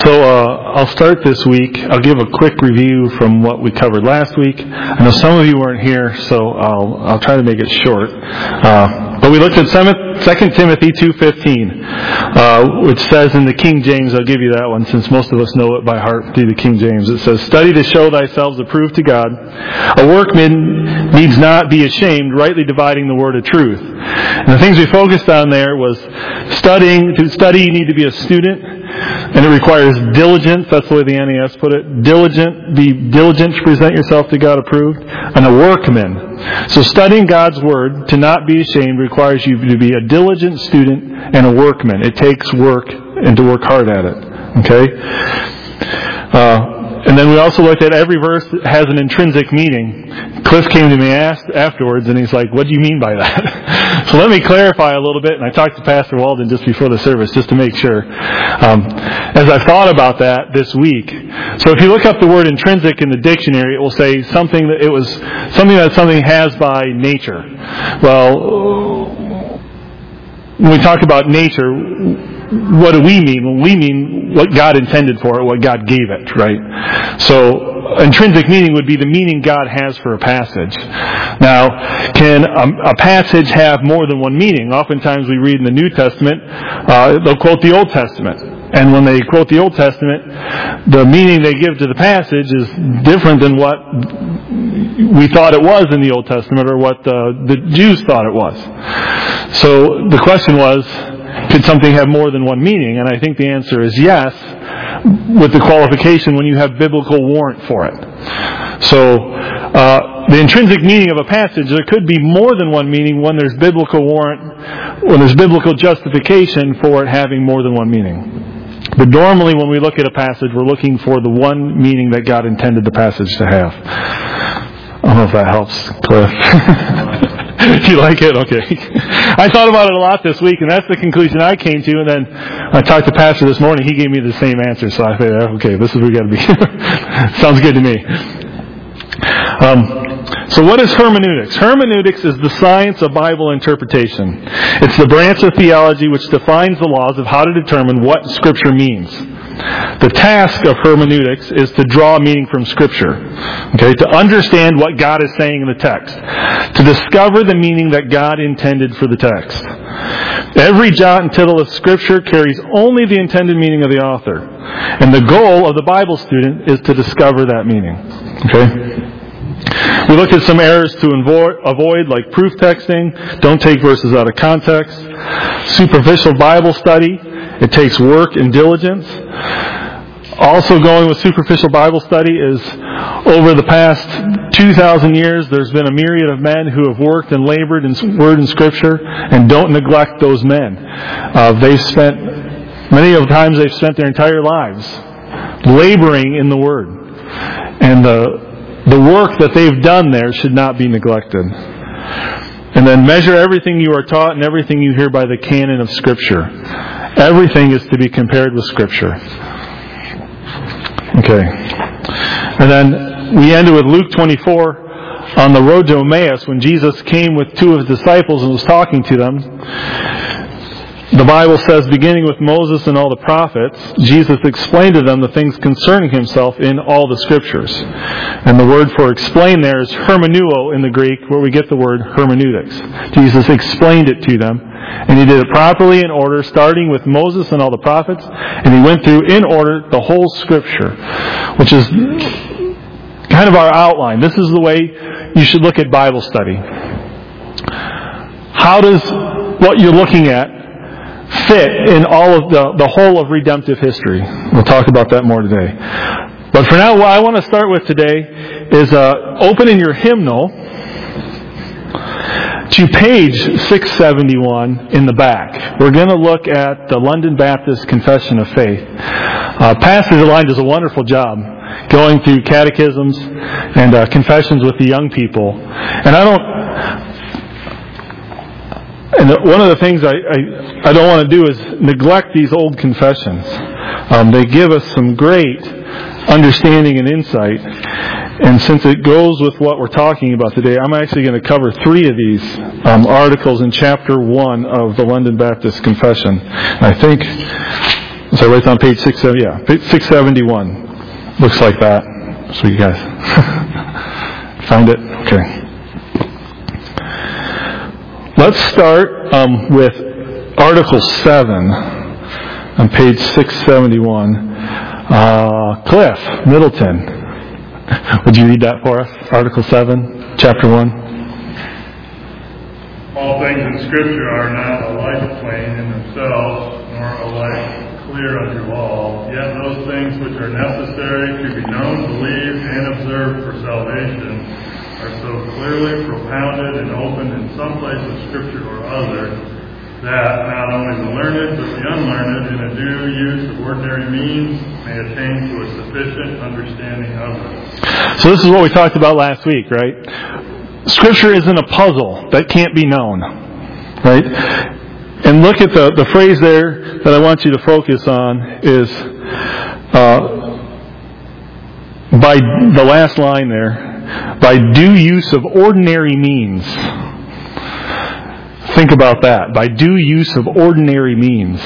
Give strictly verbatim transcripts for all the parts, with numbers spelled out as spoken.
So uh, I'll start this week. I'll give a quick review from what we covered last week. I know some of you weren't here, so I'll I'll try to make it short. Uh, but we looked at Second Timothy two fifteen, uh, which says in the King James, I'll give you that one since most of us know it by heart through the King James. It says, "Study to show thyself approved to God. A workman needs not be ashamed, rightly dividing the word of truth." And the things we focused on there was studying. To study, you need to be a student. And it requires diligence. That's the way the N A S put it. Diligent, be diligent to present yourself to God approved. And a workman. So studying God's Word, to not be ashamed, requires you to be a diligent student and a workman. It takes work and to work hard at it. Okay? Uh, and then we also looked at every verse has an intrinsic meaning. Cliff came to me asked afterwards, and he's like, "What do you mean by that?" So let me clarify a little bit, and I talked to Pastor Walden just before the service, just to make sure. Um, as I've thought about that this week, so if you look up the word intrinsic in the dictionary, it will say something that it was something that something has by nature. Well, when we talk about nature, what do we mean? Well, we mean what God intended for it, what God gave it, right? So, intrinsic meaning would be the meaning God has for a passage. Now, can a, a passage have more than one meaning? Oftentimes we read in the New Testament, uh, they'll quote the Old Testament. And when they quote the Old Testament, the meaning they give to the passage is different than what we thought it was in the Old Testament or what the, the Jews thought it was. So, the question was, could something have more than one meaning? And I think the answer is yes, with the qualification when you have biblical warrant for it. So, uh, the intrinsic meaning of a passage, there could be more than one meaning when there's biblical warrant, when there's biblical justification for it having more than one meaning. But normally when we look at a passage, we're looking for the one meaning that God intended the passage to have. I don't know if that helps, Cliff. Do you like it? Okay. I thought about it a lot this week, and that's the conclusion I came to. And then I talked to Pastor this morning. He gave me the same answer. So I said, okay, this is where we got to be. Sounds good to me. Um, so what is hermeneutics? Hermeneutics is the science of Bible interpretation. It's the branch of theology which defines the laws of how to determine what Scripture means. The task of hermeneutics is to draw meaning from Scripture. Okay, to understand what God is saying in the text. To discover the meaning that God intended for the text. Every jot and tittle of Scripture carries only the intended meaning of the author. And the goal of the Bible student is to discover that meaning. Okay? We looked at some errors to avoid, like proof texting, don't take verses out of context, superficial Bible study, it takes work and diligence. Also going with superficial Bible study is over the past two thousand years, there's been a myriad of men who have worked and labored in Word and Scripture, and don't neglect those men. Uh, they've spent, many of the times they've spent their entire lives laboring in the Word. And the The work that they've done there should not be neglected. And then measure everything you are taught and everything you hear by the canon of Scripture. Everything is to be compared with Scripture. Okay. And then we ended with Luke twenty-four on the road to Emmaus when Jesus came with two of his disciples and was talking to them. The Bible says, beginning with Moses and all the prophets, Jesus explained to them the things concerning himself in all the Scriptures. And the word for explain there is hermeneuo in the Greek, where we get the word hermeneutics. Jesus explained it to them, and he did it properly in order, starting with Moses and all the prophets, and he went through in order the whole Scripture, which is kind of our outline. This is the way you should look at Bible study. How does what you're looking at fit in all of the, the whole of redemptive history? We'll talk about that more today. But for now, what I want to start with today is uh, open in your hymnal to page six seventy-one in the back. We're going to look at the London Baptist Confession of Faith. Uh, Pastor DeLine does a wonderful job going through catechisms and uh, confessions with the young people. And I don't... And one of the things I, I, I don't want to do is neglect these old confessions. Um, they give us some great understanding and insight. And since it goes with what we're talking about today, I'm actually going to cover three of these um, articles in chapter one of the London Baptist Confession. And I think So right on page six seventy, yeah, six seventy-one. Looks like that. So you guys found it? Okay. Let's start um, with Article seven on page six seventy-one. Uh, Cliff Middleton, would you read that for us? Article seven, Chapter one. All things in Scripture are not alike plain in themselves, nor alike clear unto all. Yet those things which are necessary to be known, believed, and observed for salvation are so clearly propounded and opened in some place of Scripture or other, that not only the learned, but the unlearned, in a due use of ordinary means, may attain to a sufficient understanding of it. So this is what we talked about last week, right? Scripture isn't a puzzle that can't be known, right? And look at the, the phrase there that I want you to focus on is uh, by the last line there, by due use of ordinary means. Think about that. By due use of ordinary means.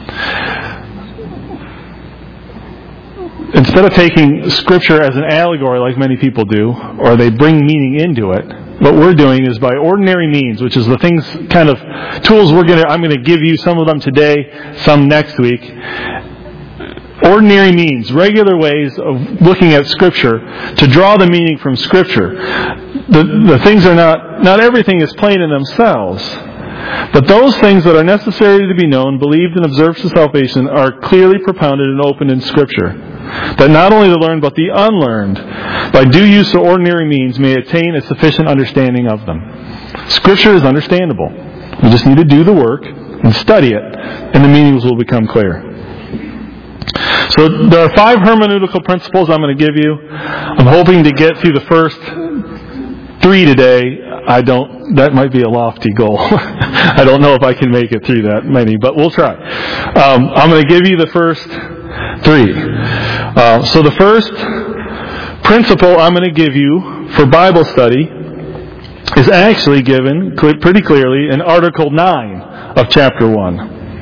Instead of taking Scripture as an allegory like many people do, or they bring meaning into it, what we're doing is by ordinary means, which is the things, kind of tools we're going to, I'm going to give you some of them today, some next week. Ordinary means, regular ways of looking at Scripture to draw the meaning from Scripture. The, the things are not, not everything is plain in themselves. But those things that are necessary to be known, believed, and observed to salvation are clearly propounded and opened in Scripture. That not only the learned, but the unlearned, by due use of ordinary means, may attain a sufficient understanding of them. Scripture is understandable. We just need to do the work and study it, and the meanings will become clear. So there are five hermeneutical principles I'm going to give you. I'm hoping to get through the first three today. I don't, that might be a lofty goal. I don't know if I can make it through that many, but we'll try. Um, I'm going to give you the first three. Uh, so the first principle I'm going to give you for Bible study is actually given cl- pretty clearly in Article nine of Chapter one.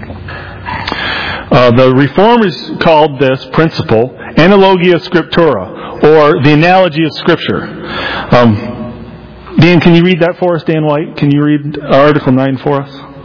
Uh, the Reformers called this principle Analogia Scriptura, or the analogy of Scripture. Um, Dan, can you read that for us, Dan White? Can you read Article nine for us?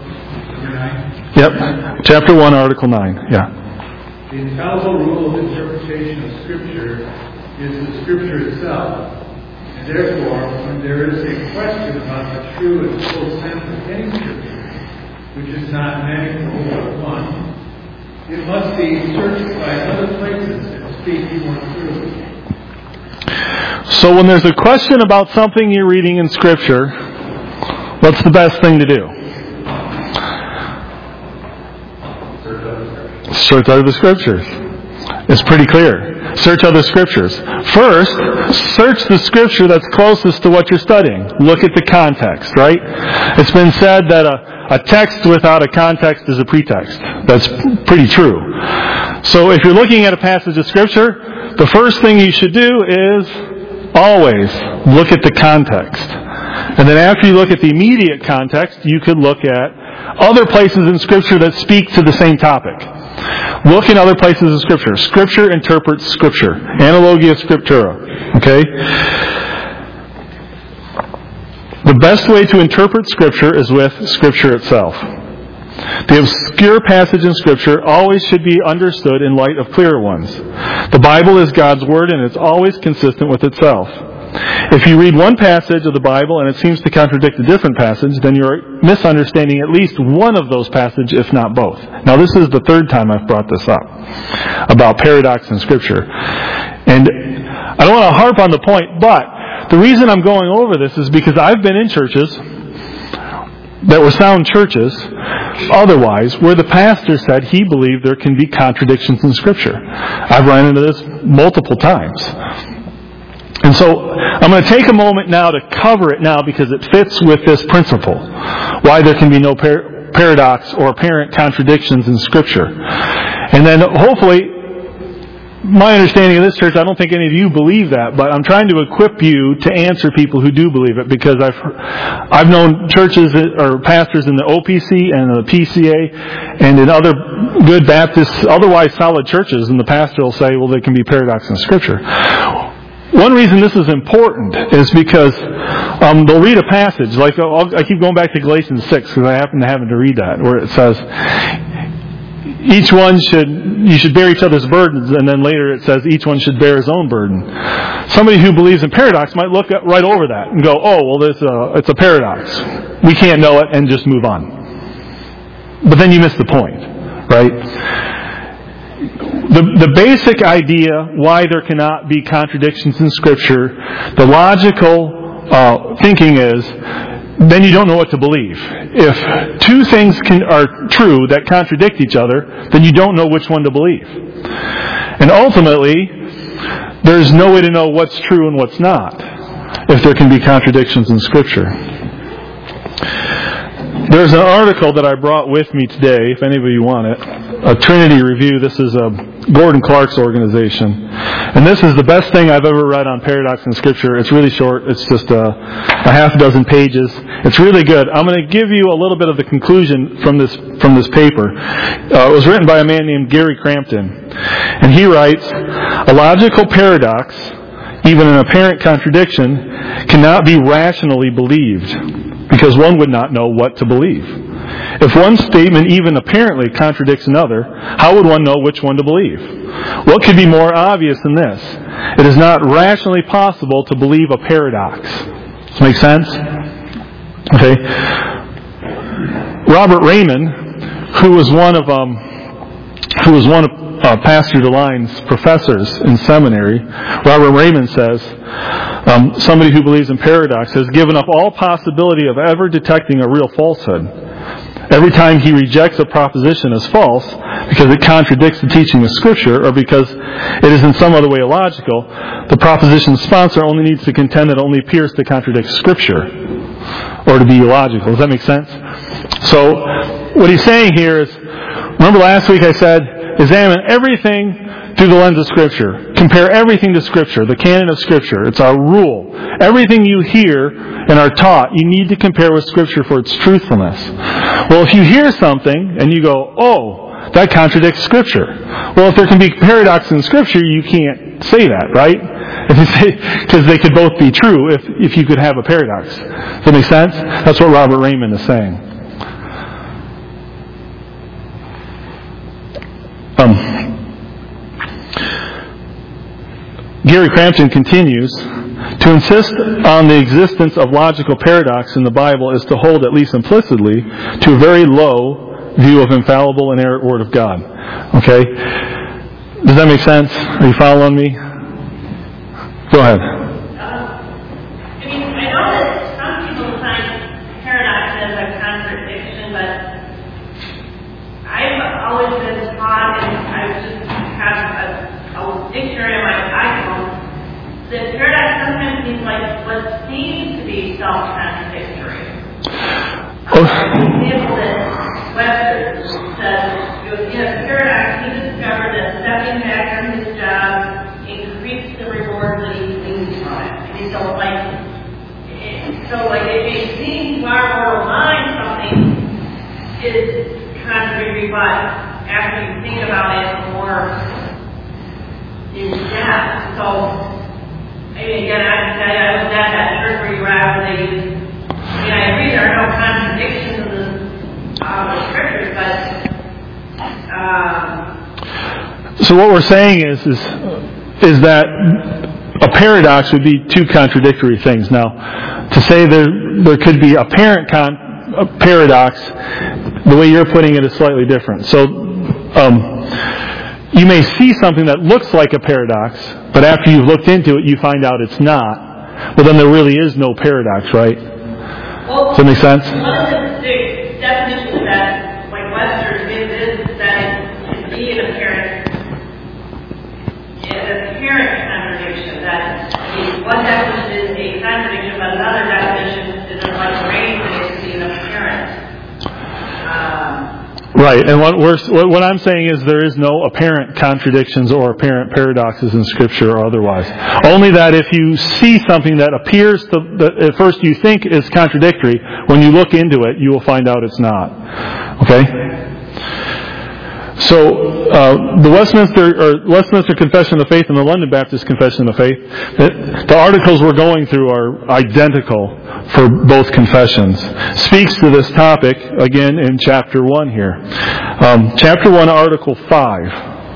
Yep. Chapter one, Article nine. Yeah. The infallible rule of interpretation of Scripture is the Scripture itself. And therefore, when there is a question about the true and full sense of any Scripture, which is not manifold but one, it must be searched by other places and speak more clearly. So when there's a question about something you're reading in Scripture, what's the best thing to do? Search other Scriptures. It's pretty clear. Search other Scriptures. First, search the Scripture that's closest to what you're studying. Look at the context, right? It's been said that a, a text without a context is a pretext. That's pretty true. So if you're looking at a passage of Scripture, the first thing you should do is always look at the context. And then after you look at the immediate context, you could look at other places in Scripture that speak to the same topic. Look in other places in Scripture. Scripture interprets Scripture. Analogia Scriptura. Okay? The best way to interpret Scripture is with Scripture itself. The obscure passage in Scripture always should be understood in light of clearer ones. The Bible is God's Word, and it's always consistent with itself. If you read one passage of the Bible and it seems to contradict a different passage, then you're misunderstanding at least one of those passages, if not both. Now, this is the third time I've brought this up, about paradox in Scripture. And I don't want to harp on the point, but the reason I'm going over this is because I've been in churches that were sound churches, otherwise, where the pastor said he believed there can be contradictions in Scripture. I've run into this multiple times. And so I'm going to take a moment now to cover it now because it fits with this principle, why there can be no par- paradox or apparent contradictions in Scripture. And then hopefully my understanding of this church, I don't think any of you believe that, but I'm trying to equip you to answer people who do believe it, because I've I've known churches or pastors in the O P C and the P C A and in other good Baptist, otherwise solid churches, and the pastor will say, well, there can be paradox in Scripture. One reason this is important is because um, they'll read a passage, like I'll, I keep going back to Galatians six because I happen to happen to read that, where it says, each one should, you should bear each other's burdens, and then later it says each one should bear his own burden. Somebody who believes in paradox might look at, right over that and go, oh, well, this, uh, it's a paradox. We can't know it, and just move on. But then you miss the point, right? The, the basic idea why there cannot be contradictions in Scripture, the logical uh, thinking is, then you don't know what to believe. If two things can, are true that contradict each other, then you don't know which one to believe. And ultimately, there's no way to know what's true and what's not if there can be contradictions in Scripture. There's an article that I brought with me today, if any of you want it, a Trinity Review. This is a Gordon Clark's organization. And this is the best thing I've ever read on paradox in Scripture. It's really short. It's just a, a half dozen pages. It's really good. I'm going to give you a little bit of the conclusion from this from this paper. Uh, it was written by a man named Gary Crampton. And he writes, a logical paradox, even an apparent contradiction, cannot be rationally believed, because one would not know what to believe. If one statement even apparently contradicts another, how would one know which one to believe? What could be more obvious than this? It is not rationally possible to believe a paradox. Does this make sense? Okay. Robert Raymond, who was one of um, who was one of uh, Pastor DeLine's professors in seminary, Robert Raymond says, um, somebody who believes in paradox has given up all possibility of ever detecting a real falsehood. Every time he rejects a proposition as false because it contradicts the teaching of Scripture or because it is in some other way illogical, the proposition's sponsor only needs to contend that it only appears to contradict Scripture or to be illogical. Does that make sense? So what he's saying here is, remember last week I said, examine everything through the lens of Scripture. Compare everything to Scripture, the canon of Scripture. It's our rule. Everything you hear and are taught, you need to compare with Scripture for its truthfulness. Well, if you hear something and you go, oh, that contradicts Scripture. Well, if there can be paradox in Scripture, you can't say that, right? Because they could both be true if, if you could have a paradox. Does that make sense? That's what Robert Raymond is saying. Um... Gary Crampton continues, to insist on the existence of logical paradox in the Bible is to hold, at least implicitly, to a very low view of infallible and inerrant Word of God. Okay? Does that make sense? Are you following me? Go ahead. I mean, I know that some people find paradox as a contradiction, but I've always been taught, and I just have a, a dictionary on my iPhone, that paradox sometimes means like what seems to be self-contradictory. Oh. An example that Webster says, in a paradox, he discovered that stepping back from his job increased the reward that he thinks from it. And so, like, so like it may seem to our mortal mind something is contradictory, but after you think about it more in depth, so. I mean, again, I can tell you, I was at that church where you were at, where they use, I mean, I agree there are no contradictions in the, uh, the scriptures, but, um... So what we're saying is, is, is that a paradox would be two contradictory things. Now, to say there, there could be apparent con, a paradox, the way you're putting it is slightly different. So, um... you may see something that looks like a paradox, but after you've looked into it, you find out it's not. Well, then there really is no paradox, right? Well, does that make sense? One of the big definitions that, like Webster gives is that it can be an apparent, an apparent contradiction. That I mean, one definition is a contradiction, but another definition is like range that it can be an apparent. Um, Right, and what, we're, what I'm saying is there is no apparent contradictions or apparent paradoxes in Scripture or otherwise. Only that if you see something that appears to, that at first you think is contradictory, when you look into it, you will find out it's not. Okay? So, uh, the Westminster or Westminster Confession of Faith and the London Baptist Confession of Faith, the, the articles we're going through are identical for both confessions. Speaks to this topic again in chapter one here. Um, chapter one, article five.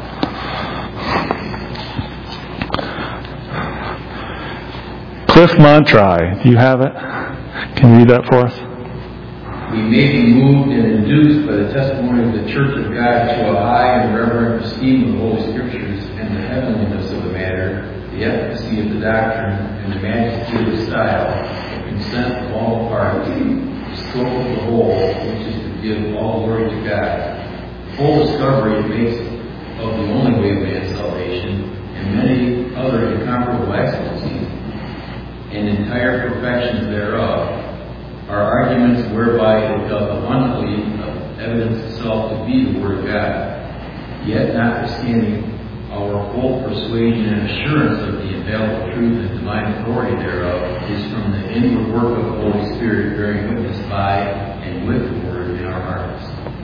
Cliff Montry, do you have it? Can you read that for us? We may be moved and induced by the testimony of the Church of God to a high and reverent esteem of the Holy Scriptures and the heavenliness of the matter, the efficacy of the doctrine, and the majesty of the style, the consent of all parties, the scope of the whole, which is to give all glory to God. Full discovery it makes of the only way of man's salvation, and many other incomparable excellencies, and entire perfections thereof, are arguments whereby it doth abundantly evidence itself to be the Word of God. Yet, notwithstanding our full persuasion and assurance of the infallible truth and divine authority thereof is from the inward work of the Holy Spirit bearing witness by and with the Word in our hearts.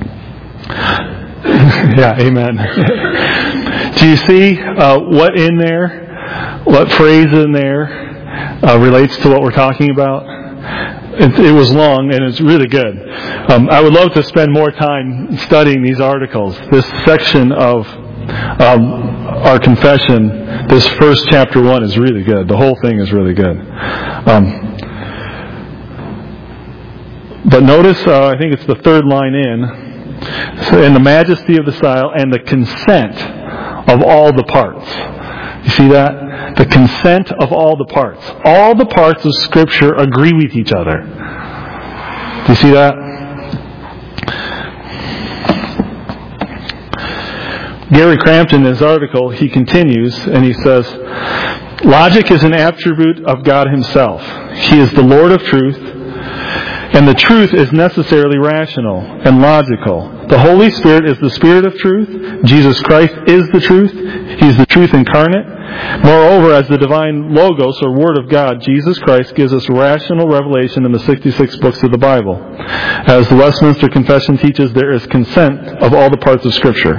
Yeah, amen. Do you see uh, what in there, what phrase in there uh, relates to what we're talking about? It, it was long and it's really good. Um, I would love to spend more time studying these articles. This section of um, our confession, this first chapter one, is really good. The whole thing is really good. Um, but notice, uh, I think it's the third line in, so, in the majesty of the style and the consent of all the parts. You see that? The consent of all the parts. All the parts of Scripture agree with each other. Do you see that? Gary Crampton, in his article, he continues and he says, logic is an attribute of God Himself. He is the Lord of truth, and the truth is necessarily rational and logical. The Holy Spirit is the Spirit of truth. Jesus Christ is the truth. He's the truth incarnate. Moreover, as the divine Logos, or Word of God, Jesus Christ gives us rational revelation in the sixty-six books of the Bible. As the Westminster Confession teaches, there is consent of all the parts of Scripture.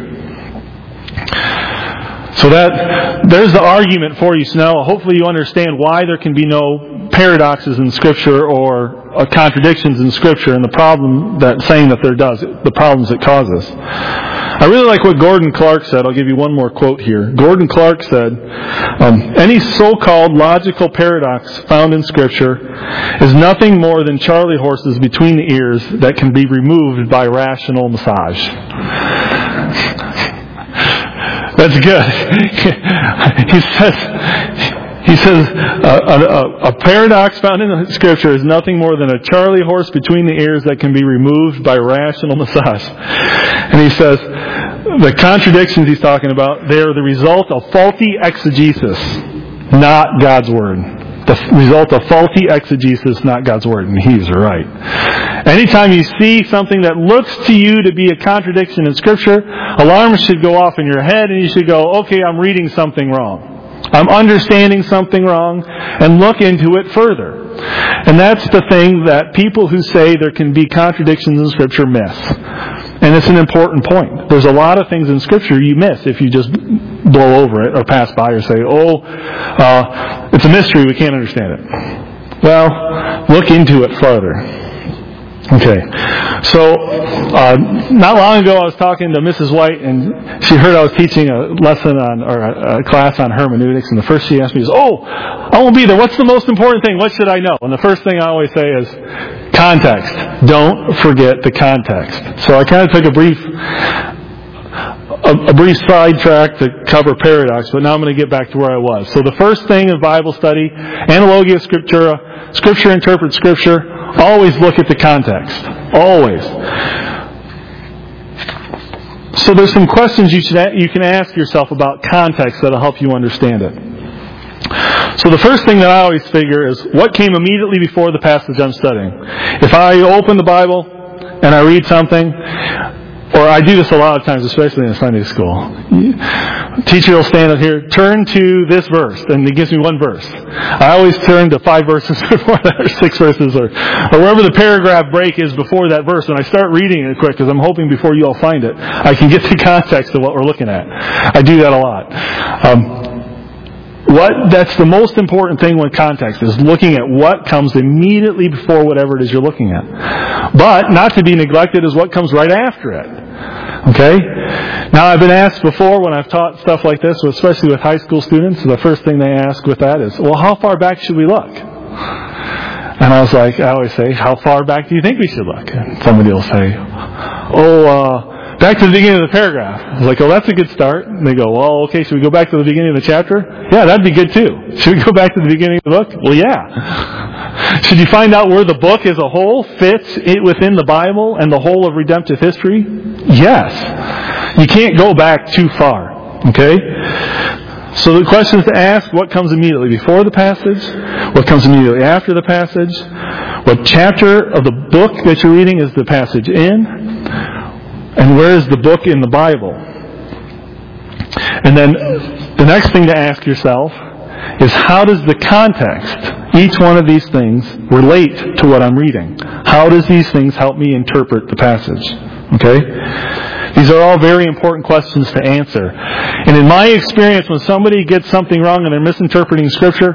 So that, there's the argument for you. So now hopefully you understand why there can be no paradoxes in Scripture or uh, contradictions in Scripture, and the problem that saying that there does, the problems it causes. I really like what Gordon Clark said. I'll give you one more quote here. Gordon Clark said, um, any so-called logical paradox found in Scripture is nothing more than Charlie horses between the ears that can be removed by rational massage. That's good. He says... He says, uh, a, a, a paradox found in the Scripture is nothing more than a Charlie horse between the ears that can be removed by rational massage. And he says, the contradictions he's talking about, they are the result of faulty exegesis, not God's Word. The result of faulty exegesis, not God's Word. And he's right. Anytime you see something that looks to you to be a contradiction in Scripture, alarms should go off in your head and you should go, okay, I'm reading something wrong. I'm understanding something wrong, and look into it further. And that's the thing that people who say there can be contradictions in Scripture miss. And it's an important point. There's a lot of things in Scripture you miss if you just blow over it or pass by or say, oh, uh, it's a mystery, we can't understand it. Well, look into it further. Okay, so uh, not long ago I was talking to Missus White, and she heard I was teaching a lesson on or a, a class on hermeneutics, and the first she asked me is, "Oh, I won't be there. What's the most important thing? What should I know?" And the first thing I always say is context. Don't forget the context. So I kind of took a brief a, a brief sidetrack to cover paradox, but now I'm going to get back to where I was. So the first thing in Bible study, analogia scriptura, Scripture interprets Scripture. Always look at the context. Always. So there's some questions you should you can ask yourself about context that'll help you understand it. So the first thing that I always figure is what came immediately before the passage I'm studying. If I open the Bible and I read something, or I do this a lot of times, especially in Sunday school. Teacher will stand up here, turn to this verse, and he gives me one verse. I always turn to five verses before that, or six verses, or, or wherever the paragraph break is before that verse, and I start reading it quick, because I'm hoping before you all find it, I can get the context of what we're looking at. I do that a lot. Um, What, that's the most important thing with context, is looking at what comes immediately before whatever it is you're looking at. But not to be neglected is what comes right after it. Okay? Now, I've been asked before when I've taught stuff like this, especially with high school students, the first thing they ask with that is, well, how far back should we look? And I was like, I always say, how far back do you think we should look? And somebody will say, oh, uh, back to the beginning of the paragraph. I was like, oh, that's a good start. And they go, well, okay, should we go back to the beginning of the chapter? Yeah, that'd be good too. Should we go back to the beginning of the book? Well, yeah. Should you find out where the book as a whole fits it within the Bible and the whole of redemptive history? Yes. You can't go back too far. Okay? So the question is to ask, what comes immediately before the passage? What comes immediately after the passage? What chapter of the book that you're reading is the passage in? And where is the book in the Bible? And then the next thing to ask yourself is, how does the context, each one of these things, relate to what I'm reading? How does these things help me interpret the passage? Okay? These are all very important questions to answer. And in my experience, when somebody gets something wrong and they're misinterpreting Scripture,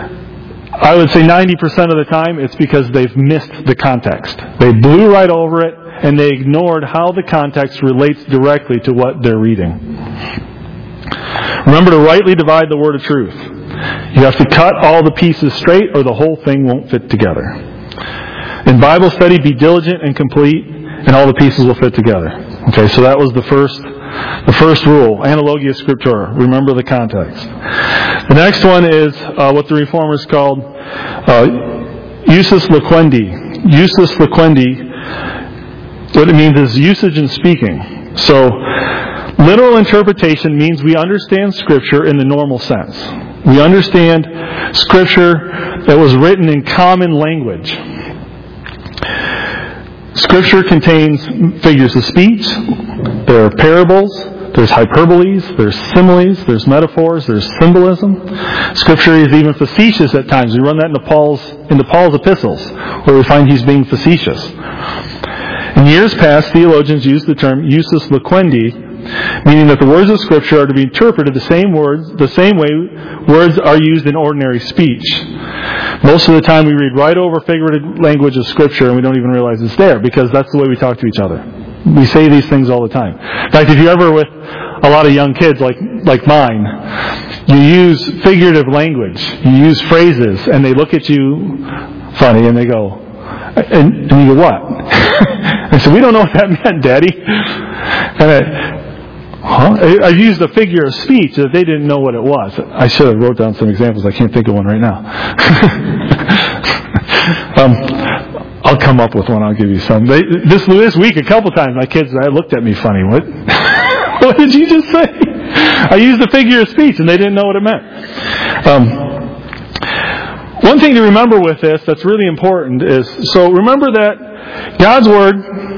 I would say ninety percent of the time it's because they've missed the context. They blew right over it, and they ignored how the context relates directly to what they're reading. Remember to rightly divide the word of truth. You have to cut all the pieces straight, or the whole thing won't fit together. In Bible study, be diligent and complete, and all the pieces will fit together. Okay, so that was the first the first rule, analogia scriptura. Remember the context. The next one is uh, what the Reformers called uh, usus loquendi. Usus loquendi. What it means is usage in speaking. So, literal interpretation means we understand Scripture in the normal sense. We understand Scripture that was written in common language. Scripture contains figures of speech. There are parables. There's hyperboles. There's similes. There's metaphors. There's symbolism. Scripture is even facetious at times. We run that into Paul's, into Paul's epistles, where we find he's being facetious. In years past, theologians used the term usus loquendi, meaning that the words of Scripture are to be interpreted the same words, the same way words are used in ordinary speech. Most of the time we read right over figurative language of Scripture and we don't even realize it's there, because that's the way we talk to each other. We say these things all the time. In fact, if you're ever with a lot of young kids like like mine, you use figurative language. You use phrases, and they look at you funny and they go, and, and you go, what? I said, we don't know what that meant, Daddy. And I, huh? I've used a figure of speech that they didn't know what it was. I should have wrote down some examples. I can't think of one right now. um, I'll come up with one. I'll give you some. They, this this week, a couple times, my kids I looked at me funny. What? What did you just say? I used a figure of speech, and they didn't know what it meant. Um, One thing to remember with this that's really important is, so remember that God's Word,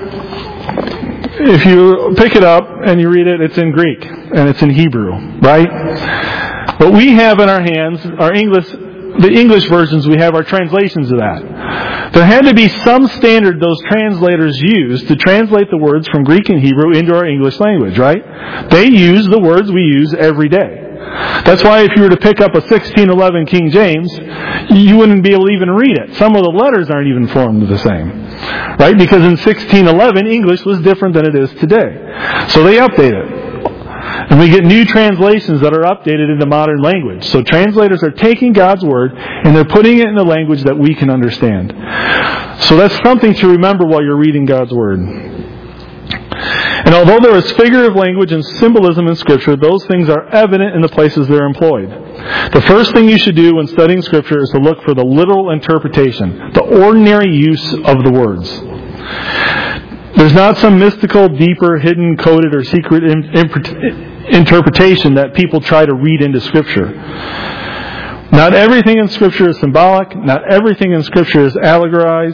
if you pick it up and you read it, it's in Greek and it's in Hebrew, right? What we have in our hands, our English, the English versions, we have our translations of that. There had to be some standard those translators used to translate the words from Greek and Hebrew into our English language, right? They use the words we use every day. That's why if you were to pick up a sixteen eleven King James, you wouldn't be able to even read it. Some of the letters aren't even formed the same. Right? Because in sixteen eleven, English was different than it is today. So they update it. And we get new translations that are updated into modern language. So translators are taking God's Word and they're putting it in a language that we can understand. So that's something to remember while you're reading God's Word. And although there is figurative language and symbolism in Scripture, those things are evident in the places they're employed. The first thing you should do when studying Scripture is to look for the literal interpretation, the ordinary use of the words. There's not some mystical, deeper, hidden, coded, or secret interpretation that people try to read into Scripture. Not everything in Scripture is symbolic. Not everything in Scripture is allegorized.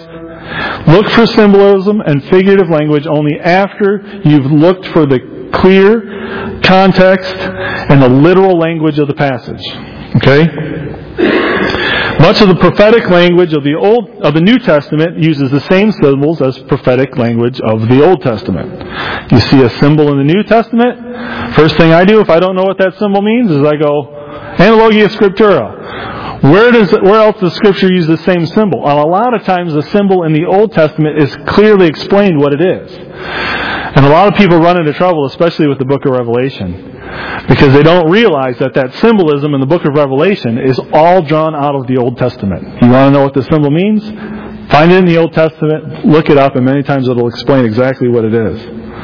Look for symbolism and figurative language only after you've looked for the clear context and the literal language of the passage. Okay? Much of the prophetic language of the Old of the New Testament uses the same symbols as prophetic language of the Old Testament. You see a symbol in the New Testament, first thing I do if I don't know what that symbol means is I go, Analogia Scriptura. Where does where else does Scripture use the same symbol? Well, a lot of times the symbol in the Old Testament is clearly explained what it is. And a lot of people run into trouble, especially with the book of Revelation, because they don't realize that that symbolism in the book of Revelation is all drawn out of the Old Testament. You want to know what the symbol means? Find it in the Old Testament, look it up, and many times it'll explain exactly what it is.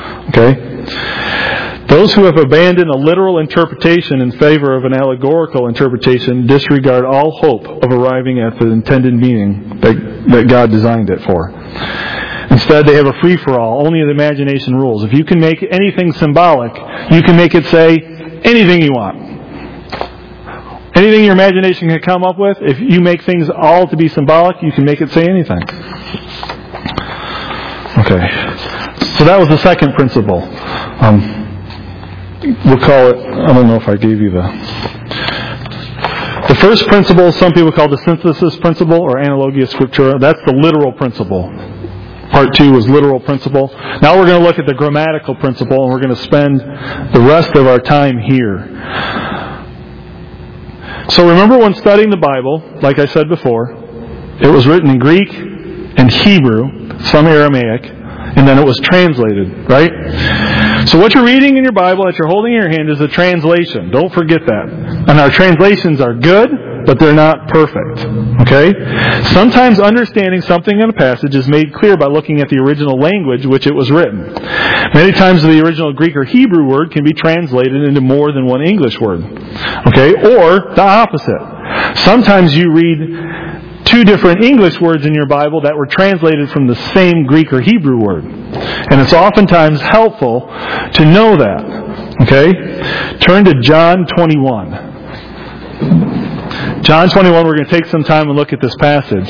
Okay? Those who have abandoned a literal interpretation in favor of an allegorical interpretation disregard all hope of arriving at the intended meaning that, that God designed it for. Instead, they have a free-for-all. Only the imagination rules. If you can make anything symbolic, you can make it say anything you want. Anything your imagination can come up with, if you make things all to be symbolic, you can make it say anything. Okay. So that was the second principle. Um, we'll call it, I don't know if I gave you the... The first principle, some people call the synthesis principle or analogia scriptura. That's the literal principle. Part two was literal principle. Now we're going to look at the grammatical principle, and we're going to spend the rest of our time here. So remember when studying the Bible, like I said before, it was written in Greek and Hebrew, some Aramaic, and then it was translated, right? So what you're reading in your Bible that you're holding in your hand is a translation. Don't forget that. And our translations are good, but they're not perfect. Okay? Sometimes understanding something in a passage is made clear by looking at the original language which it was written. Many times the original Greek or Hebrew word can be translated into more than one English word. Okay? Or the opposite. Sometimes you read two different English words in your Bible that were translated from the same Greek or Hebrew word. And it's oftentimes helpful to know that. Okay? Turn to John twenty-one. John twenty-one, we're going to take some time and look at this passage.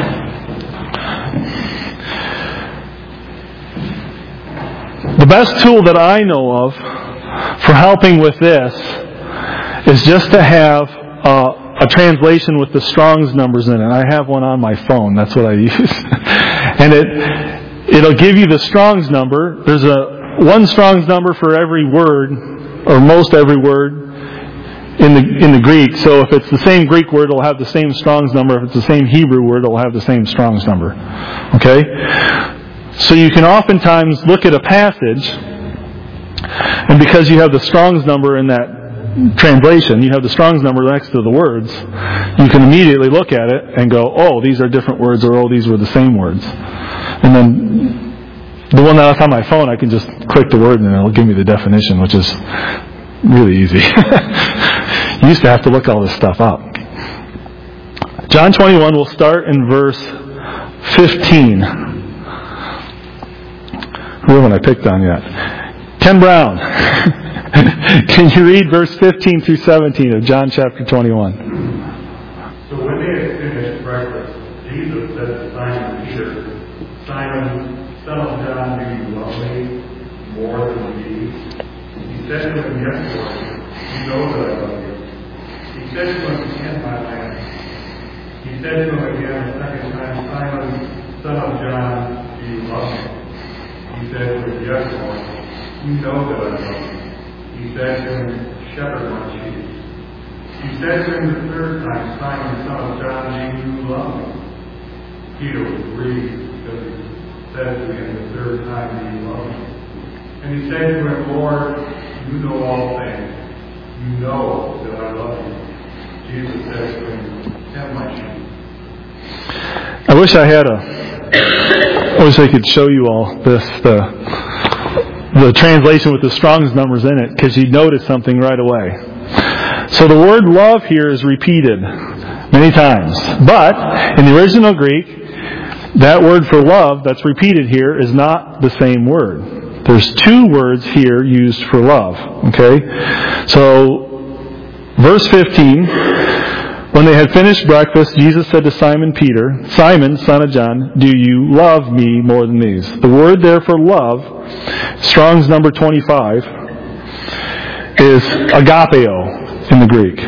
The best tool that I know of for helping with this is just to have a, a translation with the Strong's numbers in it. I have one on my phone. That's what I use. And it, it'll give you the Strong's number. There's a one Strong's number for every word, or most every word, in the in the Greek. So if it's the same Greek word, it'll have the same Strong's number. If it's the same Hebrew word, it'll have the same Strong's number. Okay? So you can oftentimes look at a passage, and because you have the Strong's number in that translation, you have the Strong's number next to the words, you can immediately look at it and go, oh, these are different words, or oh, these were the same words. And then the one that's on my phone, I can just click the word and it'll give me the definition, which is really easy. You used to have to look all this stuff up. John twenty-one, we'll start in verse fifteen. Who haven't I picked on yet? Ken Brown. Can you read verse fifteen through seventeen of John chapter twenty-one? So when they had finished breakfast, Jesus said to Simon Peter, Simon, son of John, do you love me more than these? He said to him, yes, Lord, you know that I love you. He said to him, stand by my hand. He said to him again a second time, Simon, son of John, do you love me? He said to him, yes, Lord, you know that I love you. He said to him, shepherd my sheep. He said to him the third time, Simon, son of John, do you love me? Peter was grieved because he said to him the third time, do you love me? And he said to him, Lord, you know all things. You know that I love you. Jesus said to him, tend my sheep. I wish I had a... I wish I could show you all this, the, the translation with the Strong's numbers in it, because you'd notice something right away. So the word love here is repeated many times. But in the original Greek, that word for love that's repeated here is not the same word. There's two words here used for love. Okay? So, verse fifteen, When they had finished breakfast, Jesus said to Simon Peter, "Simon, son of John, do you love me more than these?" The word there for love, Strong's number twenty-five, is agapeo in the Greek.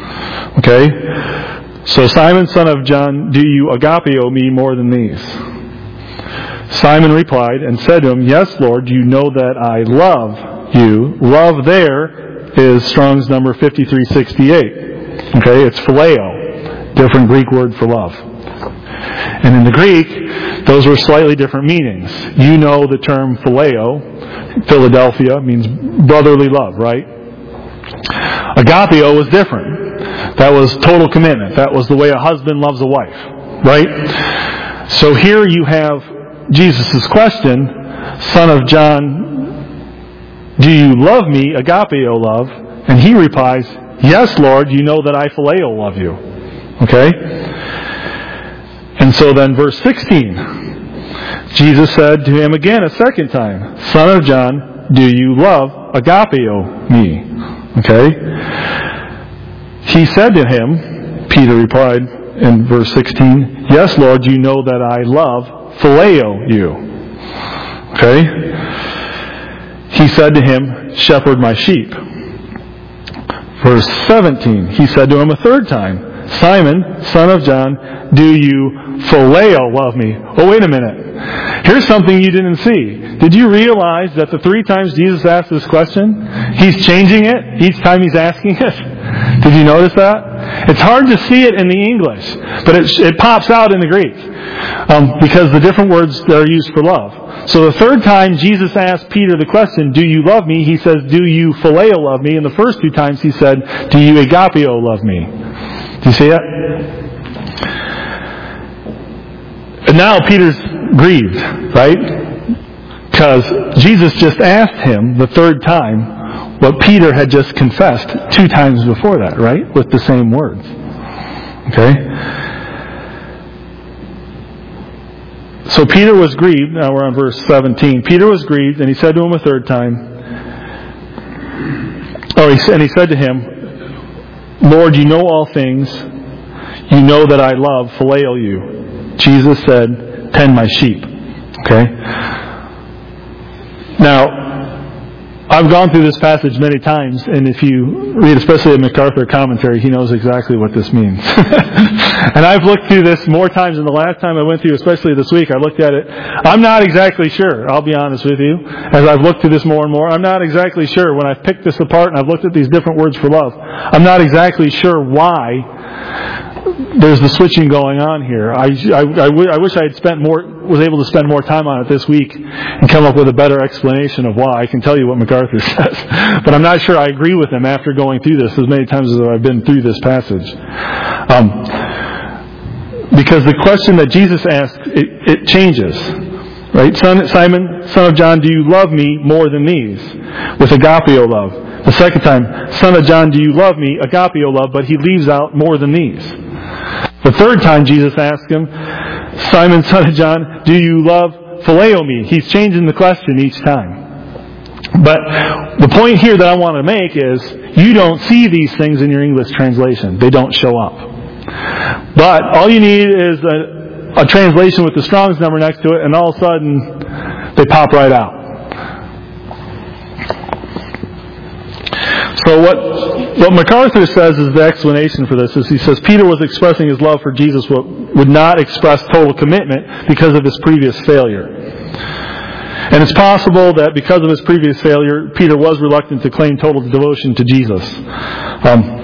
Okay? So, Simon, son of John, do you agapeo me more than these? Simon replied and said to him, "Yes, Lord, you know that I love you." Love there is Strong's number fifty-three sixty-eight. Okay, it's phileo, different Greek word for love. And in the Greek, those were slightly different meanings. You know the term phileo, Philadelphia, means brotherly love, right? Agapeo was different. That was total commitment. That was the way a husband loves a wife, right? So here you have Jesus' question, "Son of John, do you love me?" Agapeo love. And he replies, "Yes, Lord, you know that I phileo love you." Okay? And so then verse sixteen, Jesus said to him again a second time, "Son of John, do you love agapeo me?" Okay? He said to him, Peter replied in verse sixteen, "Yes, Lord, you know that I love phileo you." Okay? He said to him, "Shepherd my sheep." Verse seventeen, he said to him a third time, "Simon, son of John, do you phileo love me?" Oh, wait a minute. Here's something you didn't see. Did you realize that the three times Jesus asked this question, he's changing it each time he's asking it? Did you notice that? It's hard to see it in the English, but it, it pops out in the Greek um, because the different words that are used for love. So the third time Jesus asked Peter the question, "Do you love me?" he says, "Do you phileo love me?" And the first two times he said, "Do you agapeo love me?" Do you see it? And now Peter's grieved, right? Because Jesus just asked him the third time what Peter had just confessed two times before that, right? With the same words. Okay? So Peter was grieved. Now we're on verse seventeen. Peter was grieved, and he said to him a third time, oh, he, and he said to him, "Lord, you know all things. You know that I love, phileo you." Jesus said, "Tend my sheep." Okay? Now, I've gone through this passage many times, and if you read especially a MacArthur commentary, he knows exactly what this means. And I've looked through this more times than the last time I went through, especially this week. I looked at it. I'm not exactly sure, I'll be honest with you, as I've looked through this more and more. I'm not exactly sure, when I've picked this apart and I've looked at these different words for love, I'm not exactly sure why there's the switching going on here. I, I, I, w- I wish I had spent more, was able to spend more time on it this week and come up with a better explanation of why. I can tell you what MacArthur says, but I'm not sure I agree with him after going through this as many times as I've been through this passage. Um, because the question that Jesus asked, it, it changes. Right? Son, Simon, son of John, do you love me more than these? With agapeo love. The second time, son of John, do you love me? Agapeo love, but he leaves out more than these. The third time Jesus asked him, Simon, son of John, do you love phileo me? He's changing the question each time. But the point here that I want to make is, you don't see these things in your English translation. They don't show up. But all you need is a, a translation with the Strong's number next to it, and all of a sudden, they pop right out. So what, what MacArthur says is the explanation for this is he says Peter was expressing his love for Jesus but would not express total commitment because of his previous failure. And it's possible that because of his previous failure, Peter was reluctant to claim total devotion to Jesus. Um,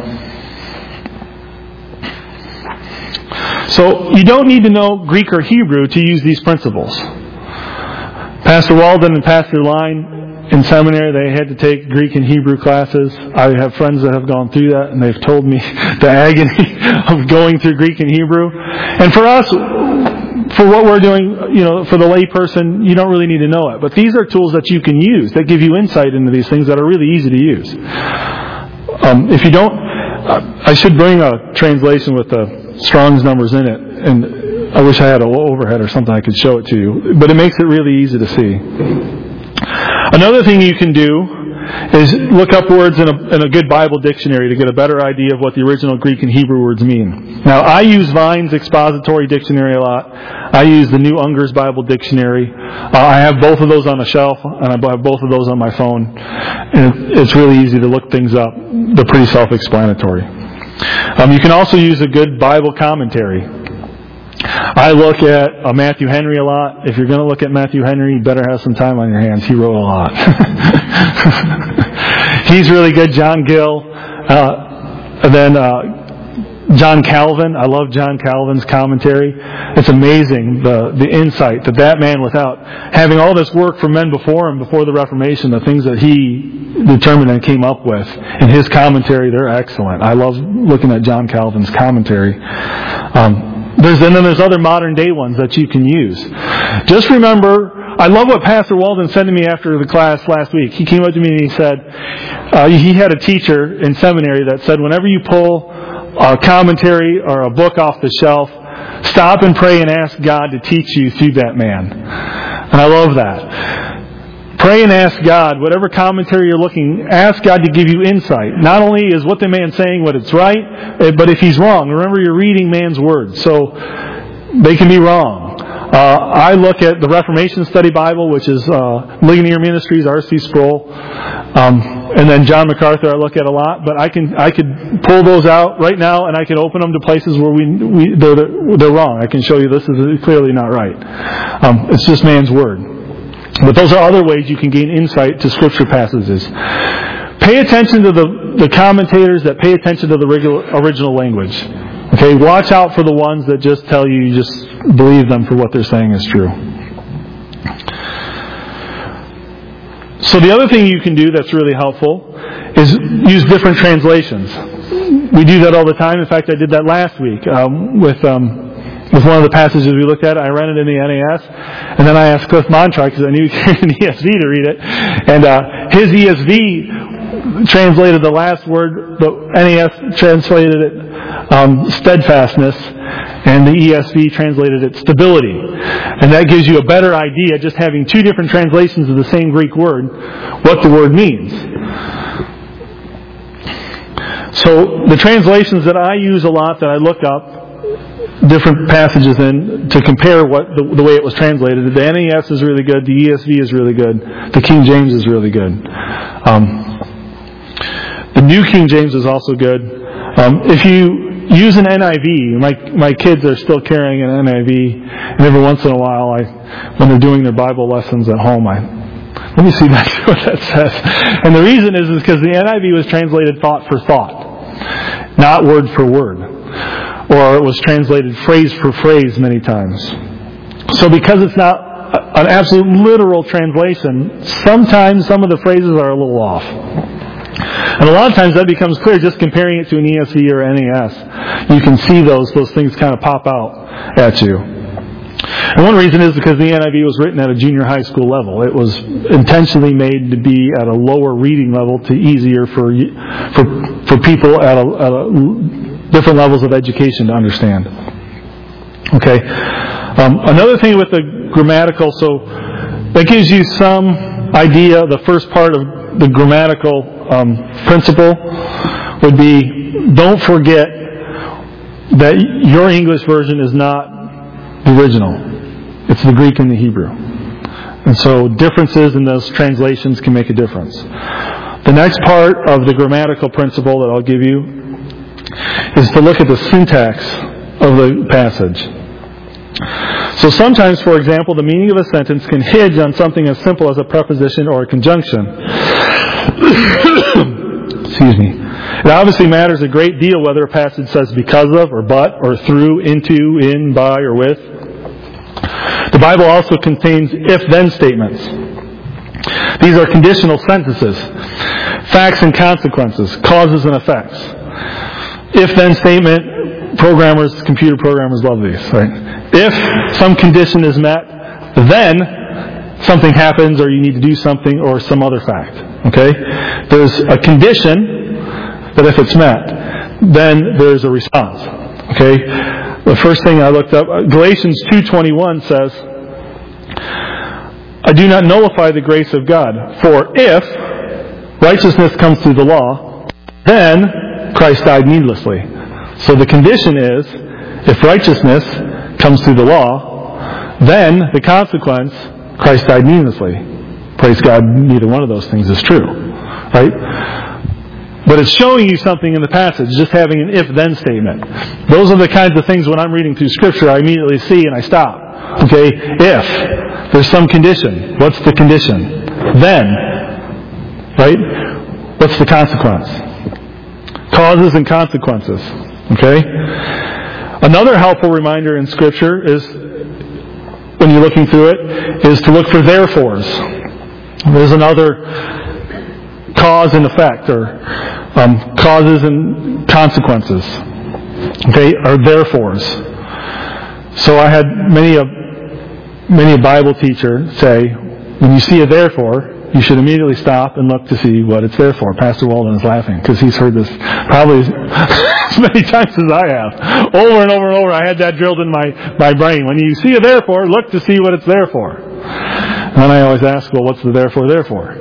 so you don't need to know Greek or Hebrew to use these principles. Pastor Walden and Pastor Line, in seminary, they had to take Greek and Hebrew classes. I have friends that have gone through that, and they've told me the agony of going through Greek and Hebrew. And for us, for what we're doing, you know, for the lay person, you don't really need to know it. But these are tools that you can use that give you insight into these things that are really easy to use. Um, if you don't, I should bring a translation with the Strong's numbers in it, and I wish I had an overhead or something I could show it to you. But it makes it really easy to see. Another thing you can do is look up words in a, in a good Bible dictionary to get a better idea of what the original Greek and Hebrew words mean. Now, I use Vine's Expository Dictionary a lot. I use the New Unger's Bible Dictionary. Uh, I have both of those on a shelf, and I have both of those on my phone. And it's really easy to look things up. They're pretty self-explanatory. Um, you can also use a good Bible commentary. I look at uh, Matthew Henry a lot. If you're going to look at Matthew Henry, you better have some time on your hands. He wrote a lot. He's really good. John Gill. Uh, and then uh, John Calvin. I love John Calvin's commentary. It's amazing the, the insight that that man, without having all this work from men before him, before the Reformation, the things that he determined and came up with in his commentary, they're excellent. I love looking at John Calvin's commentary. Um, There's, and then there's other modern day ones that you can use. Just remember, I love what Pastor Walden said to me after the class last week. He came up to me and he said, uh, he had a teacher in seminary that said, whenever you pull a commentary or a book off the shelf, stop and pray and ask God to teach you through that man. And I love that. Pray and ask God, whatever commentary you're looking, ask God to give you insight. Not only is what the man's saying what it's right, but if he's wrong, remember you're reading man's words, so they can be wrong. Uh, I look at the Reformation Study Bible, which is uh, Ligonier Ministries, R C Sproul, um, and then John MacArthur I look at a lot, but I can I could pull those out right now and I can open them to places where we, we they're, they're wrong. I can show you this is clearly not right. Um, it's just man's word. But those are other ways you can gain insight to Scripture passages. Pay attention to the, the commentators that pay attention to the regular, original language. Okay, watch out for the ones that just tell you you just believe them for what they're saying is true. So the other thing you can do that's really helpful is use different translations. We do that all the time. In fact, I did that last week um, with... Um, With one of the passages we looked at, I read it in the N A S, and then I asked Cliff Montroy, because I knew he was in the E S V, to read it, and uh, his E S V translated the last word, the N A S translated it um, steadfastness, and the E S V translated it stability. And that gives you a better idea, just having two different translations of the same Greek word, what the word means. So the translations that I use a lot, that I look up, different passages in to compare what the, the way it was translated. The N A S is really good. The E S V is really good. The King James is really good. Um, the New King James is also good. Um, if you use an N I V, my my kids are still carrying an N I V, and every once in a while, I when they're doing their Bible lessons at home, I let me see that, what that says. And the reason is is because the N I V was translated thought for thought, not word for word. Or it was translated phrase for phrase many times. So because it's not an absolute literal translation, sometimes some of the phrases are a little off. And a lot of times that becomes clear just comparing it to an E S V or N A S. You can see those those things kind of pop out at you. And one reason is because the N I V was written at a junior high school level. It was intentionally made to be at a lower reading level to easier for for for people at a, at a different levels of education to understand. Okay. Um, another thing with the grammatical, so that gives you some idea. The first part of the grammatical um, principle would be, don't forget that your English version is not the original. It's the Greek and the Hebrew. And so differences in those translations can make a difference. The next part of the grammatical principle that I'll give you is to look at the syntax of the passage. So sometimes, for example, the meaning of a sentence can hinge on something as simple as a preposition or a conjunction. Excuse me. It obviously matters a great deal whether a passage says because of, or but, or through, into, in, by, or with. The Bible also contains if-then statements. These are conditional sentences, facts and consequences, causes and effects. If-then statement, programmers, computer programmers love these, right? If some condition is met, then something happens or you need to do something or some other fact, okay? There's a condition that if it's met, then there's a response, okay? The first thing I looked up, Galatians two twenty-one says, I do not nullify the grace of God, for if righteousness comes through the law, then Christ died needlessly. So the condition is, if righteousness comes through the law, then the consequence, Christ died needlessly. Praise God, neither one of those things is true. Right? But it's showing you something in the passage, just having an if-then statement. Those are the kinds of things when I'm reading through Scripture, I immediately see and I stop. Okay? If there's some condition, what's the condition? Then, right? What's the consequence? Causes and consequences. Okay? Another helpful reminder in Scripture is, when you're looking through it, is to look for therefores. There's another cause and effect, or um, causes and consequences. Okay, or therefores. So I had many a many a Bible teacher say, when you see a therefore, you should immediately stop and look to see what it's there for. Pastor Walden is laughing because he's heard this probably as many times as I have. Over and over and over, I had that drilled in my, my brain. When you see a therefore, look to see what it's there for. And then I always ask, well, what's the therefore there for?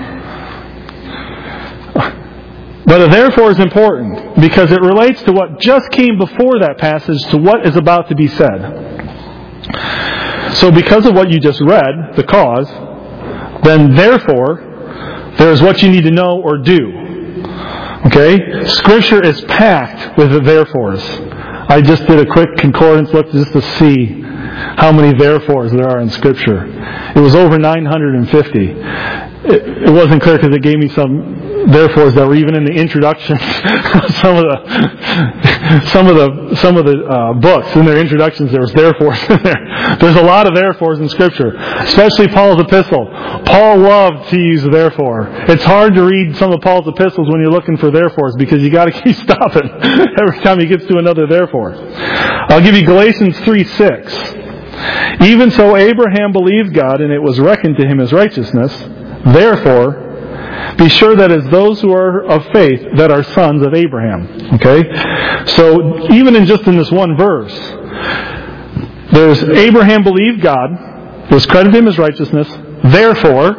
But a therefore is important because it relates to what just came before that passage to what is about to be said. So because of what you just read, the cause, then therefore, there's what you need to know or do. Okay? Scripture is packed with the therefores. I just did a quick concordance look just to see how many therefores there are in Scripture. It was over nine hundred fifty. It, it wasn't clear because it gave me some therefores that were even in the introductions. some of the, some of the, some of the uh, books in their introductions, there was therefores in there. There's a lot of therefores in Scripture, especially Paul's epistle. Paul loved to use therefore. It's hard to read some of Paul's epistles when you're looking for therefores because you got to keep stopping every time he gets to another therefore. I'll give you Galatians three six. Even so, Abraham believed God, and it was reckoned to him as righteousness. Therefore, be sure that it's those who are of faith that are sons of Abraham. Okay? So, even in just in this one verse, there's Abraham believed God, it was credited him as righteousness. Therefore,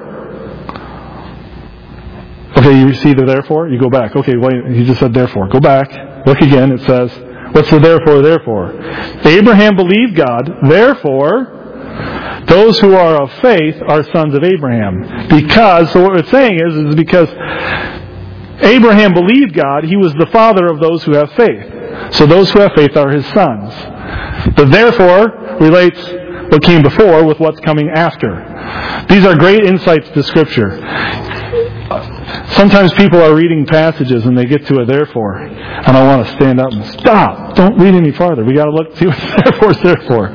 okay, you see the therefore? You go back. Okay, wait, he just said therefore. Go back. Look again. It says, what's the therefore, therefore? Abraham believed God, therefore, those who are of faith are sons of Abraham. Because, so what it's saying is, is because Abraham believed God, he was the father of those who have faith. So those who have faith are his sons. The therefore relates what came before with what's coming after. These are great insights to Scripture. Sometimes people are reading passages and they get to a therefore, and I want to stand up and stop. Don't read any farther. We got to look see what therefore is there for.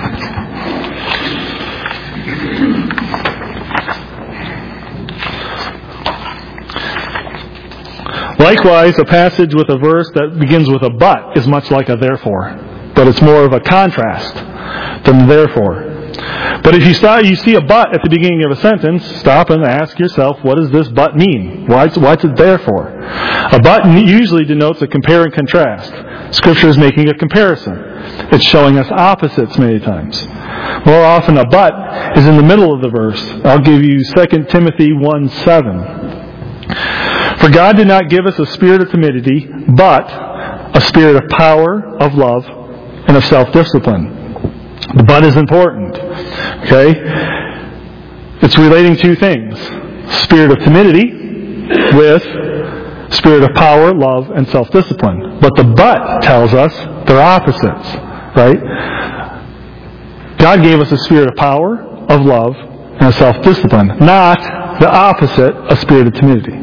Likewise, a passage with a verse that begins with a but is much like a therefore, but it's more of a contrast than therefore. But if you start, you see a but at the beginning of a sentence, stop and ask yourself, what does this but mean? Why, what's it there for? A but usually denotes a compare and contrast. Scripture is making a comparison. It's showing us opposites many times. More often, a but is in the middle of the verse. I'll give you Second Timothy one seven. For God did not give us a spirit of timidity, but a spirit of power, of love, and of self-discipline. The but is important. Okay? It's relating two things. Spirit of timidity with spirit of power, love, and self-discipline. But the but tells us they're opposites. Right? God gave us a spirit of power, of love, and of self-discipline. Not the opposite, a spirit of timidity.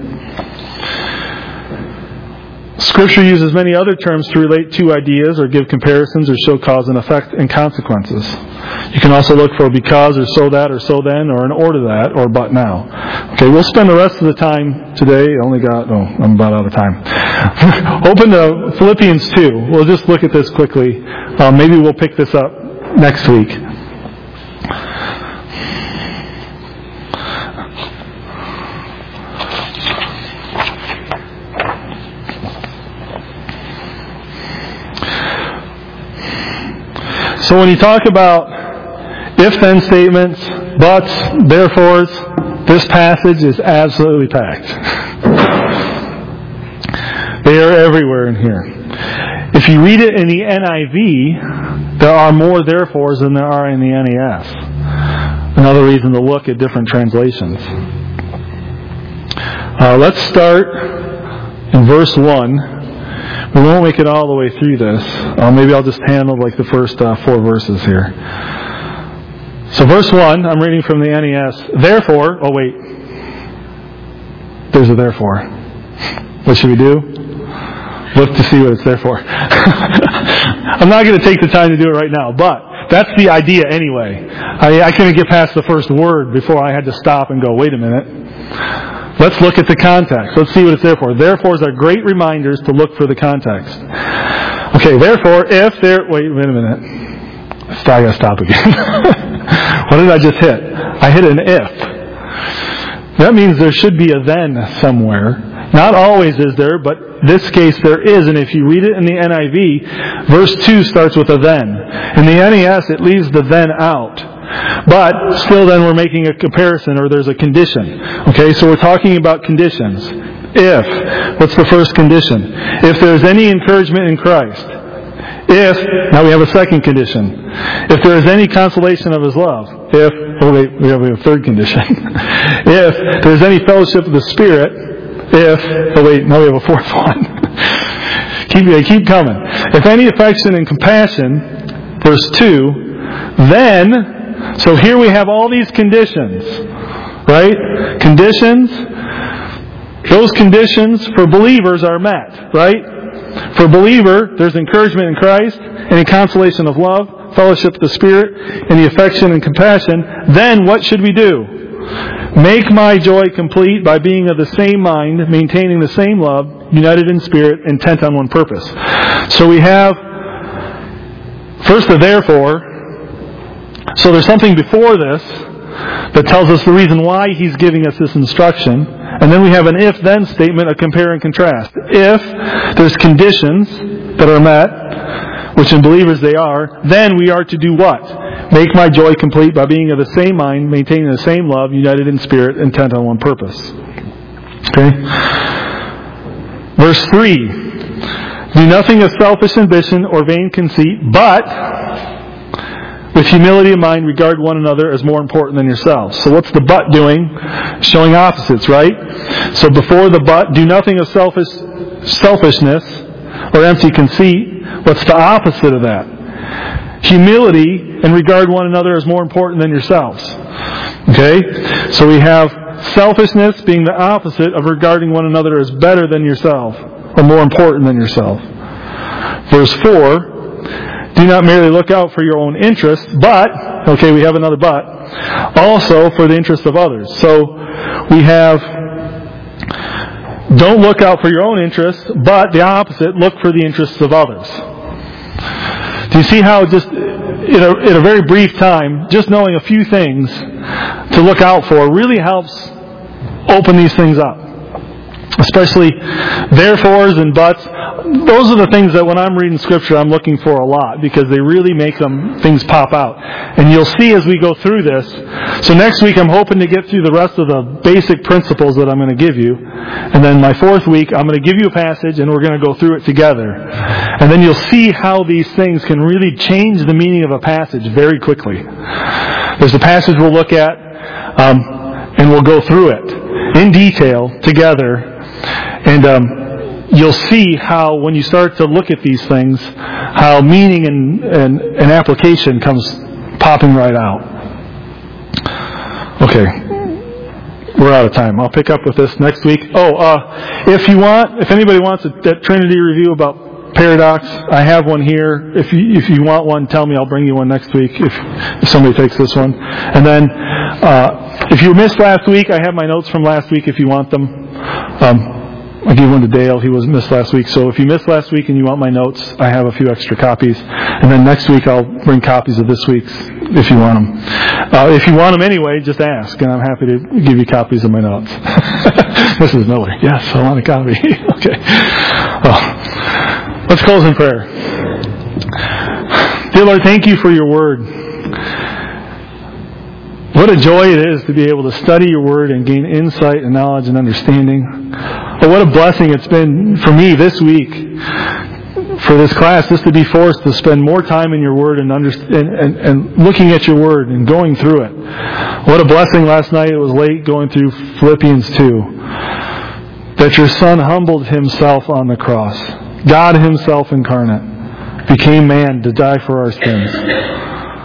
Scripture uses many other terms to relate two ideas or give comparisons or show cause and effect and consequences. You can also look for because or so that or so then or an or to that or but now. Okay, we'll spend the rest of the time today. I only got, oh, I'm about out of time. Open to Philippians two. We'll just look at this quickly. Uh, maybe we'll pick this up next week. So when you talk about if-then statements, buts, therefores. This passage is absolutely packed. They are everywhere in here. If you read it in the N I V, there are more therefores than there are in the N A S. Another reason to look at different translations. Uh, let's start in verse one. We won't make it all the way through this. Uh, maybe I'll just handle like the first uh, four verses here. So verse one, I'm reading from the N A S. Therefore, oh wait, there's a therefore. What should we do? Look to see what it's there for. I'm not going to take the time to do it right now, but that's the idea anyway. I, I couldn't get past the first word before I had to stop and go, wait a minute. Let's look at the context. Let's see what it's there for. Therefores are great reminders to look for the context. Okay, therefore, if there... Wait, wait a minute. I got to stop again. What did I just hit? I hit an if. That means there should be a then somewhere. Not always is there, but in this case there is. And if you read it in the N I V, verse two starts with a then. In the N A S, it leaves the then out. But still then we're making a comparison, or there's a condition. Okay, so we're talking about conditions. If. What's the first condition? If there's any encouragement in Christ. If, now we have a second condition. If there is any consolation of His love. If, oh wait, we have a third condition. If there's any fellowship of the Spirit. If, oh wait, now we have a fourth one. keep, keep coming. If any affection and compassion, verse two, then, so here we have all these conditions, right? Conditions, those conditions for believers are met, right? For a believer, there's encouragement in Christ, any consolation of love, fellowship of the Spirit, any affection and compassion. Then what should we do? Make my joy complete by being of the same mind, maintaining the same love, united in spirit, intent on one purpose. So we have first the therefore. So there's something before this that tells us the reason why He's giving us this instruction. And then we have an if-then statement, a compare and contrast. If there's conditions that are met, which in believers they are, then we are to do what? Make my joy complete by being of the same mind, maintaining the same love, united in spirit, intent on one purpose. Okay? Verse three. Do nothing of selfish ambition or vain conceit, but with humility of mind regard one another as more important than yourselves. So what's the but doing? Showing opposites, right? So before the but, do nothing of selfish selfishness or empty conceit. What's the opposite of that? Humility and regard one another as more important than yourselves. Okay? So we have selfishness being the opposite of regarding one another as better than yourself or more important than yourself. Verse four, do not merely look out for your own interest, but, okay, we have another but, also for the interest of others. So we have, don't look out for your own interests, but the opposite, look for the interests of others. Do you see how just in a, in a very brief time, just knowing a few things to look out for really helps open these things up? Especially therefores and buts. Those are the things that when I'm reading Scripture I'm looking for a lot, because they really make them things pop out. And you'll see as we go through this. So next week I'm hoping to get through the rest of the basic principles that I'm going to give you. And then my fourth week I'm going to give you a passage and we're going to go through it together. And then you'll see how these things can really change the meaning of a passage very quickly. There's a passage we'll look at um, and we'll go through it in detail together. And um, you'll see how when you start to look at these things, how meaning and, and, and application comes popping right out. Okay. We're out of time. I'll pick up with this next week. Oh, uh, if you want, if anybody wants a, that Trinity review about paradox, I have one here. If you, if you want one, tell me. I'll bring you one next week if, if somebody takes this one. And then, uh, if you missed last week, I have my notes from last week if you want them. Um, I gave one to Dale. He was missed last week. So if you missed last week and you want my notes, I have a few extra copies. And then next week I'll bring copies of this week's if you want them. Uh, if you want them anyway, just ask, and I'm happy to give you copies of my notes. Missus Miller, yes, I want a copy. Okay. Well, let's close in prayer. Dear Lord, thank you for your word. What a joy it is to be able to study your Word and gain insight and knowledge and understanding. But what a blessing it's been for me this week, for this class, just to be forced to spend more time in your Word and, under, and, and, and looking at your Word and going through it. What a blessing last night. It was late going through Philippians two. That your Son humbled Himself on the cross. God Himself incarnate became man to die for our sins.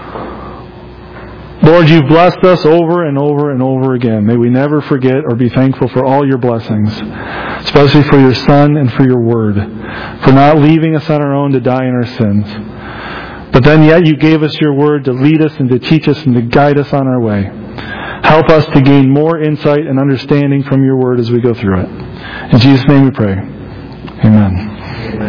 Lord, you've blessed us over and over and over again. May we never forget or be thankful for all your blessings, especially for your Son and for your Word, for not leaving us on our own to die in our sins. But then yet you gave us your Word to lead us and to teach us and to guide us on our way. Help us to gain more insight and understanding from your Word as we go through it. In Jesus' name we pray. Amen.